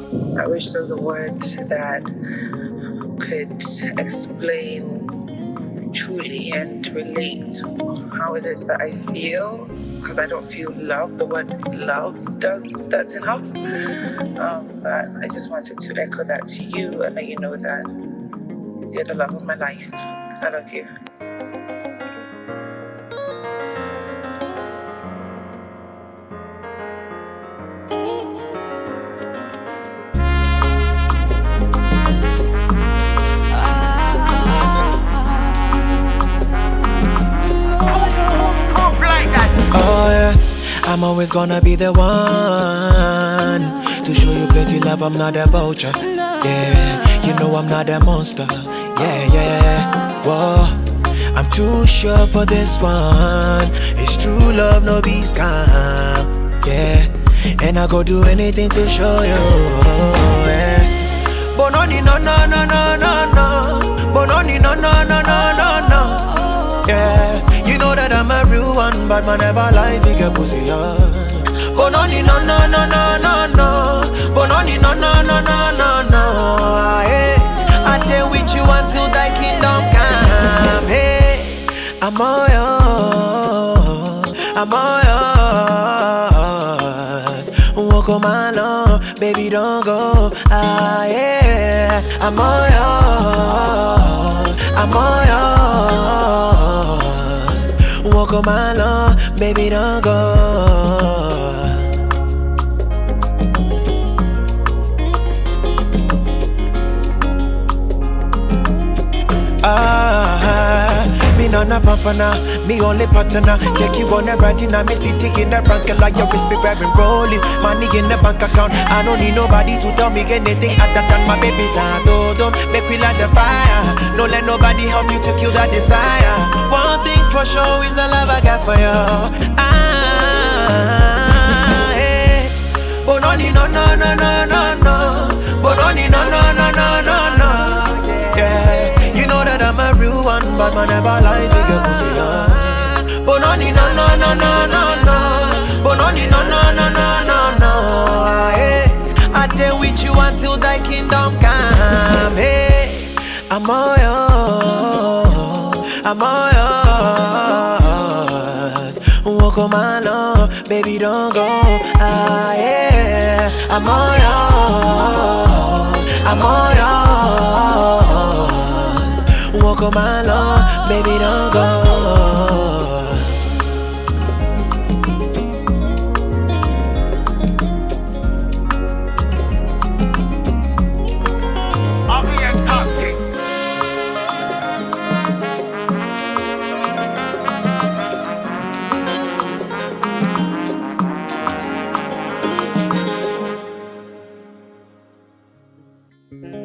I wish there was a word that could explain truly and relate how it is that I feel, because I don't feel love. The word love does that's enough. But I just wanted to echo that to you and let you know that you're the love of my life. I love you. Oh yeah, I'm always gonna be the one to show you plenty love. I'm not a vulture. Yeah, you know I'm not a monster. Yeah, yeah. Whoa, I'm too sure for this one. It's true love, no be scam. Yeah, and I go do anything to show you. Yeah. Bononi no no no no no no. Bononi no no no no no no. Yeah, you know that I'm a real one, but man never lie, figure pussy up. Bononi no no no no no no. Bononi no no no no no no. Hey, I stay with you until thy kingdom come. Hey, I'm all yours, I'm all yours. Walk on my lawn, baby don't go. Ah yeah, I'm all yours, I'm all yours. Walk on my lawn, baby don't go. Me nana pampana, me only partner. Take you on a ride in a messy taking a rank like your wrist be wearing rolling. Money in the bank account, I don't need nobody to tell me anything other than my baby's don't make we light the fire. No let nobody help you to kill that desire. One thing for sure is the love I got for you. Hey. Bononi no no no no no no. Bononi no no no no no no. Yeah. You know that I'm a real one, but man never lie, figure pussy up. Bononi no no no no no no. Bononi no no no no no no. Hey, I stay with you until thy kingdom come. Hey, I'm all yours, I'm all yours. Walk on my lawn, baby don't go. Ah yeah, I'm all yours, I'm all yours. Walk on my lawn, baby don't go. Mm-hmm.